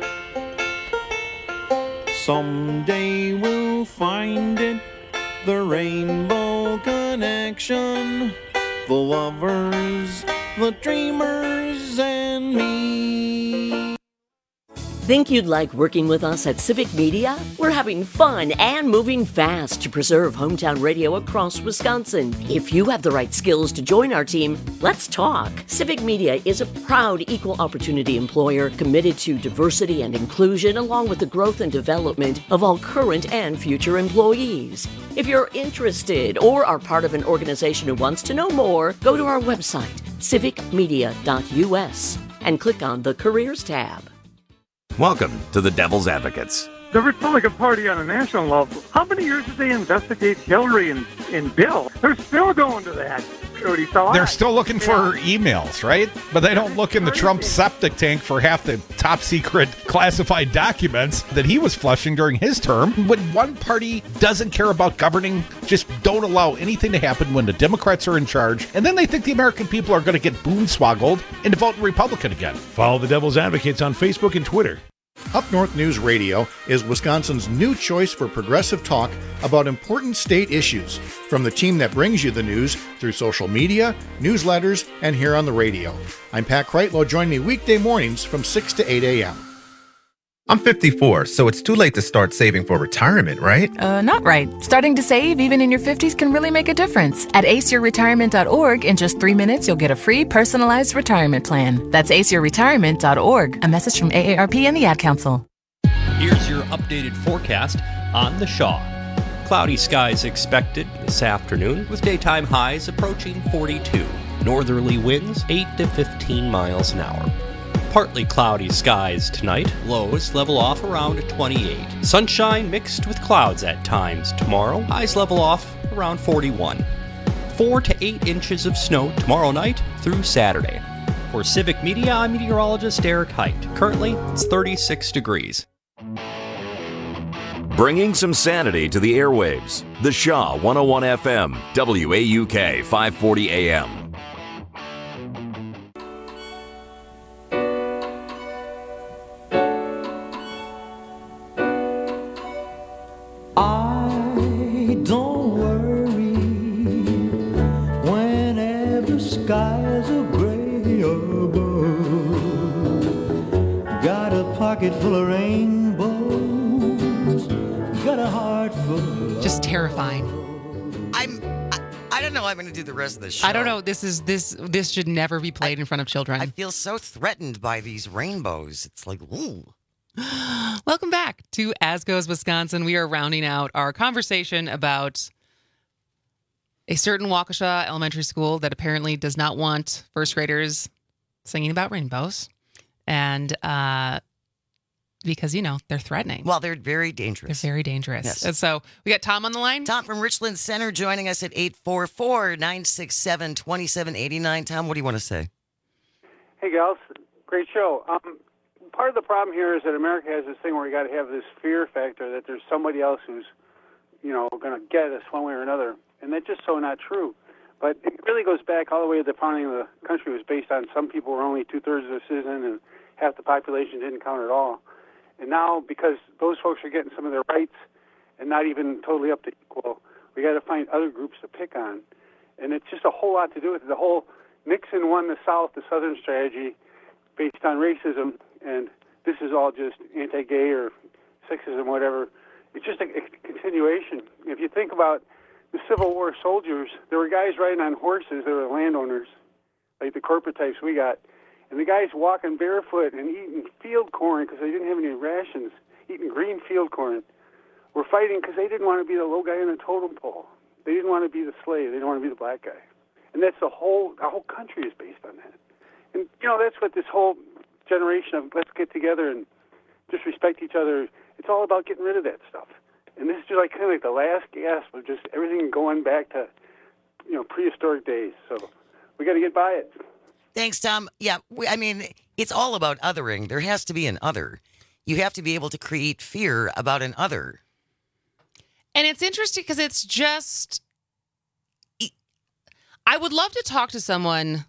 Someday we'll find it, the Rainbow Connection, the lovers, the dreamers, and me. Think you'd like working with us at Civic Media? We're having fun and moving fast to preserve hometown radio across Wisconsin. If you have the right skills to join our team, let's talk. Civic Media is a proud equal opportunity employer committed to diversity and inclusion, along with the growth and development of all current and future employees. If you're interested or are part of an organization who wants to know more, go to our website, civic media dot u s, and click on the Careers tab. Welcome to the Devil's Advocates. The Republican Party on a national level. How many years did they investigate Hillary and, and Bill? They're still going to that. Cody, so They're I, still looking for emails, right? But they don't look in the Trump septic tank for half the top secret classified documents that he was flushing during his term. When one party doesn't care about governing, just don't allow anything to happen when the Democrats are in charge, and then they think the American people are going to get boonswoggled and vote Republican again. Follow the Devil's Advocates on Facebook and Twitter. Up North News Radio is Wisconsin's new choice for progressive talk about important state issues, from the team that brings you the news through social media, newsletters, and here on the radio. I'm Pat Kreitlow. Join me weekday mornings from six to eight a.m. I'm fifty-four, so it's too late to start saving for retirement, right? Uh, not right. Starting to save, even in your fifties, can really make a difference. At ace your retirement dot org, in just three minutes, you'll get a free personalized retirement plan. That's ace your retirement dot org. A message from A A R P and the Ad Council. Here's your updated forecast on the Shaw. Cloudy skies expected this afternoon, with daytime highs approaching forty-two. Northerly winds eight to fifteen miles an hour. Partly cloudy skies tonight. Lows level off around twenty-eight. Sunshine mixed with clouds at times tomorrow. Highs level off around forty-one. Four to eight inches of snow tomorrow night through Saturday. For Civic Media, I'm meteorologist Eric Height. Currently, it's thirty-six degrees. Bringing some sanity to the airwaves. The Shaw one oh one F M, W A U K five forty A M. I don't worry whenever skies are gray above. Got a pocket full of rainbows, got a heart full of just terrifying. I'm I, I don't know how I'm going to do the rest of this show. I don't know. This is this this should never be played I, in front of children. I feel so threatened by these rainbows. It's like, ooh. Welcome back to As Goes Wisconsin. We are rounding out our conversation about a certain Waukesha elementary school that apparently does not want first graders singing about rainbows. And uh, because, you know, they're threatening. Well, they're very dangerous. They're very dangerous. Yes. And so we got Tom on the line. Tom from Richland Center joining us at eight four four, nine six seven, two seven eight nine. Tom, what do you want to say? Hey, gals. Great show. Um, part of the problem here is that America has this thing where you got to have this fear factor that there's somebody else who's, you know, going to get us one way or another. And that's just so not true. But it really goes back all the way to the founding of the country. It was based on some people were only two-thirds of the citizen and half the population didn't count at all. And now, because those folks are getting some of their rights and not even totally up to equal, we got to find other groups to pick on. And it's just a whole lot to do with it. The whole Nixon won the South, the Southern strategy, based on racism, and this is all just anti-gay or sexism, whatever. It's just a, a continuation. If you think about the Civil War soldiers, there were guys riding on horses, they were landowners, like the corporate types we got, and the guys walking barefoot and eating field corn because they didn't have any rations, eating green field corn, were fighting because they didn't want to be the low guy on the totem pole. They didn't want to be the slave. They didn't want to be the black guy. And that's the whole, the whole country is based on that. And, you know, that's what this whole generation of let's get together and just respect each other, it's all about getting rid of that stuff. And this is just like kind of like the last gasp of just everything going back to, you know, prehistoric days. So we got to get by it. Thanks, Tom. Yeah, we, I mean, it's all about othering. There has to be an other. You have to be able to create fear about an other. And it's interesting because it's just, I would love to talk to someone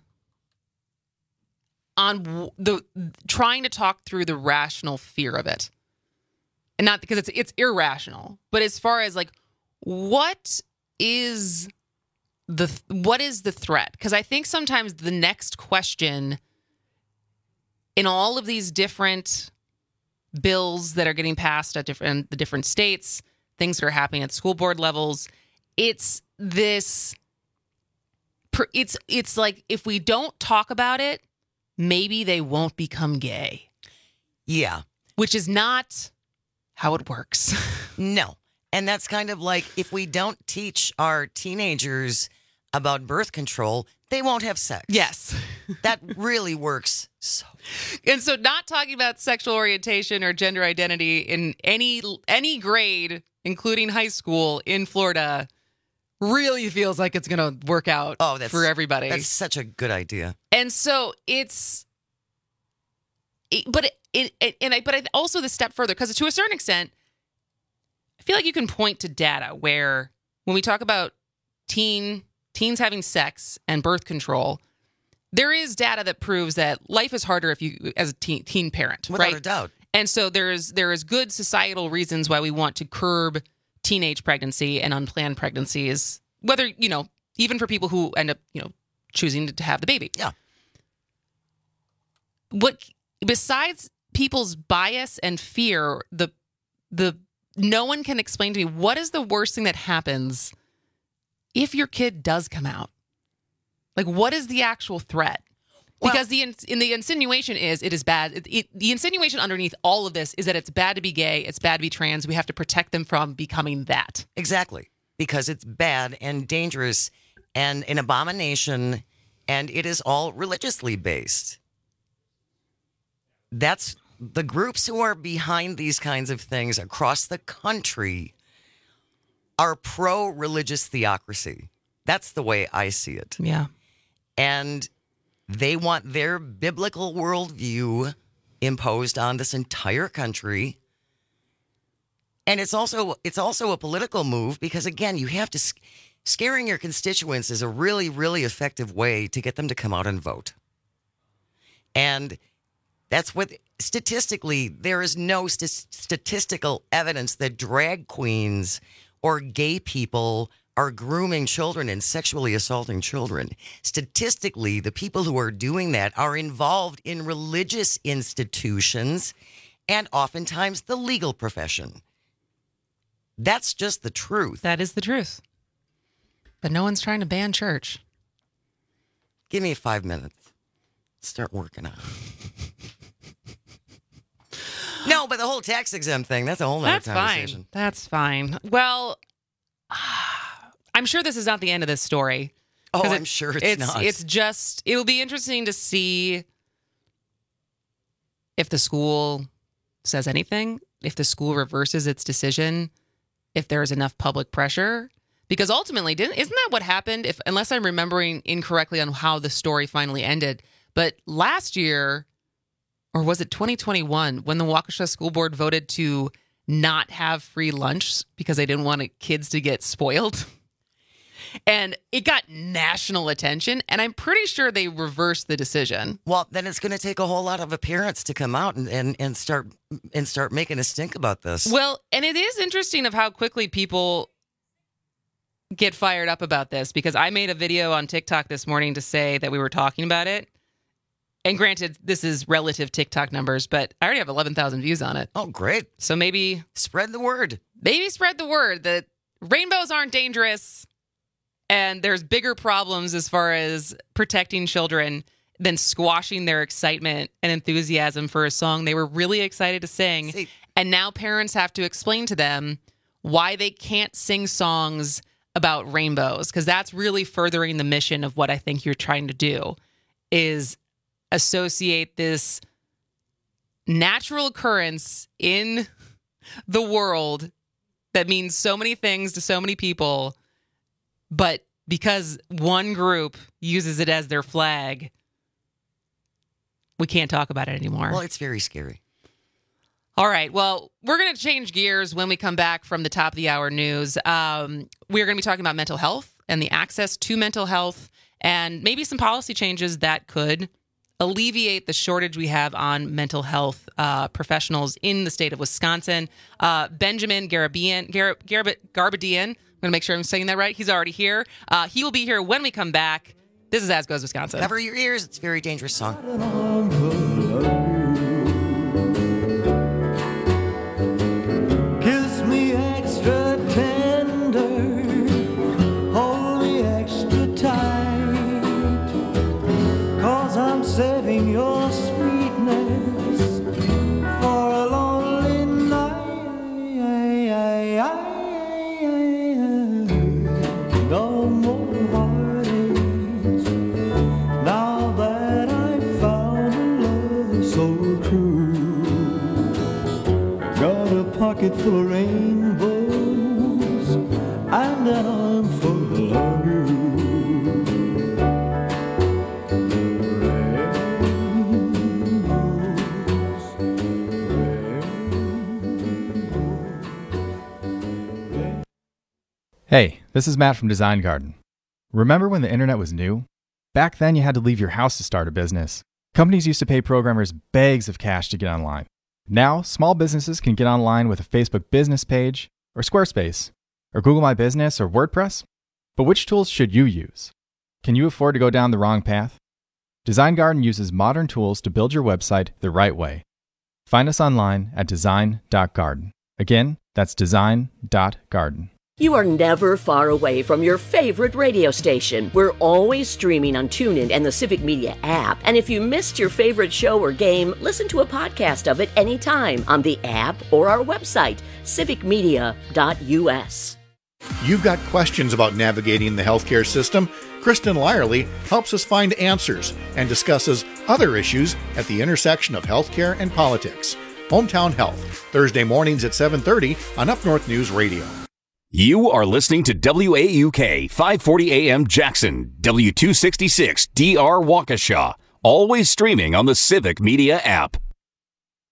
on the trying to talk through the rational fear of it. And not because it's it's irrational, but as far as like what is the what is the threat? Because I think sometimes the next question in all of these different bills that are getting passed at different the different states, things that are happening at school board levels, it's this it's it's like if we don't talk about it, maybe they won't become gay. Yeah. Which is not how it works. No. And that's kind of like if we don't teach our teenagers about birth control, they won't have sex. Yes. That really works so. And so not talking about sexual orientation or gender identity in any any grade, including high school in Florida, really feels like it's going to work out oh, that's, for everybody. That's such a good idea. And so it's, it, but it, it, it and I, but I also the step further because to a certain extent, I feel like you can point to data where when we talk about teen teens having sex and birth control, there is data that proves that life is harder if you as a teen, teen parent, without right? a doubt. And so there is there is good societal reasons why we want to curb teenage pregnancy and unplanned pregnancies, whether, you know, even for people who end up, you know, choosing to have the baby. Yeah. What, besides people's bias and fear, the the no one can explain to me what is the worst thing that happens if your kid does come out. Like, what is the actual threat? Because well, the in the insinuation is it is bad. It, it, the insinuation underneath all of this is that it's bad to be gay, it's bad to be trans. We have to protect them from becoming that. Exactly, because it's bad and dangerous and an abomination, and it is all religiously based. That's the groups who are behind these kinds of things across the country are pro-religious theocracy. That's the way I see it. Yeah. And they want their biblical worldview imposed on this entire country. And it's also it's also a political move because, again, you have to... Scaring your constituents is a really, really effective way to get them to come out and vote. And that's what... Statistically, there is no st- statistical evidence that drag queens or gay people are grooming children and sexually assaulting children. Statistically, the people who are doing that are involved in religious institutions and oftentimes the legal profession. That's just the truth. That is the truth. But no one's trying to ban church. Give me five minutes. Start working on it. No, but the whole tax exempt thing, that's a whole other that's conversation. Fine. That's fine. Well, I'm sure this is not the end of this story. Oh, it, I'm sure it's, it's not. It's just, it'll be interesting to see if the school says anything, if the school reverses its decision, if there's enough public pressure. Because ultimately, didn't, isn't that what happened? If unless I'm remembering incorrectly on how the story finally ended. But last year... Or was it twenty twenty-one when the Waukesha School Board voted to not have free lunch because they didn't want kids to get spoiled? And it got national attention, and I'm pretty sure they reversed the decision. Well, then it's going to take a whole lot of parents to come out and, and, and start and start making a stink about this. Well, and it is interesting of how quickly people get fired up about this, because I made a video on TikTok this morning to say that we were talking about it. And granted, this is relative TikTok numbers, but I already have eleven thousand views on it. Oh, great. So maybe... Spread the word. Maybe spread the word that rainbows aren't dangerous and there's bigger problems as far as protecting children than squashing their excitement and enthusiasm for a song they were really excited to sing. See, and now parents have to explain to them why they can't sing songs about rainbows, because that's really furthering the mission of what I think you're trying to do, is... associate this natural occurrence in the world that means so many things to so many people, but because one group uses it as their flag, we can't talk about it anymore. Well, it's very scary. All right. Well, we're going to change gears when we come back from the top of the hour news. Um, we're going to be talking about mental health and the access to mental health and maybe some policy changes that could alleviate the shortage we have on mental health uh, professionals in the state of Wisconsin. Uh, Benjamin Garabedian, Gar- Gar- Garbedian, I'm going to make sure I'm saying that right. He's already here. Uh, he will be here when we come back. This is As Goes Wisconsin. Cover your ears. It's a very dangerous song. Kiss me extra tender, hold me extra tight, 'cause I'm saving your sweetness for a lonely night. No more heartaches now that I've found a love so true. Got a pocket full of rainbows and an arm full of you. Hey, this is Matt from Design Garden. Remember when the internet was new? Back then you had to leave your house to start a business. Companies used to pay programmers bags of cash to get online. Now, small businesses can get online with a Facebook business page, or Squarespace, or Google My Business, or WordPress. But which tools should you use? Can you afford to go down the wrong path? Design Garden uses modern tools to build your website the right way. Find us online at design dot garden. Again, that's design dot garden. You are never far away from your favorite radio station. We're always streaming on TuneIn and the Civic Media app. And if you missed your favorite show or game, listen to a podcast of it anytime on the app or our website, civic media dot u s. You've got questions about navigating the healthcare system? Kristen Lyerly helps us find answers and discusses other issues at the intersection of healthcare and politics. Hometown Health, Thursday mornings at seven thirty on Up North News Radio. You are listening to W A U K five forty A M Jackson, W two sixty-six D R Waukesha, always streaming on the Civic Media app.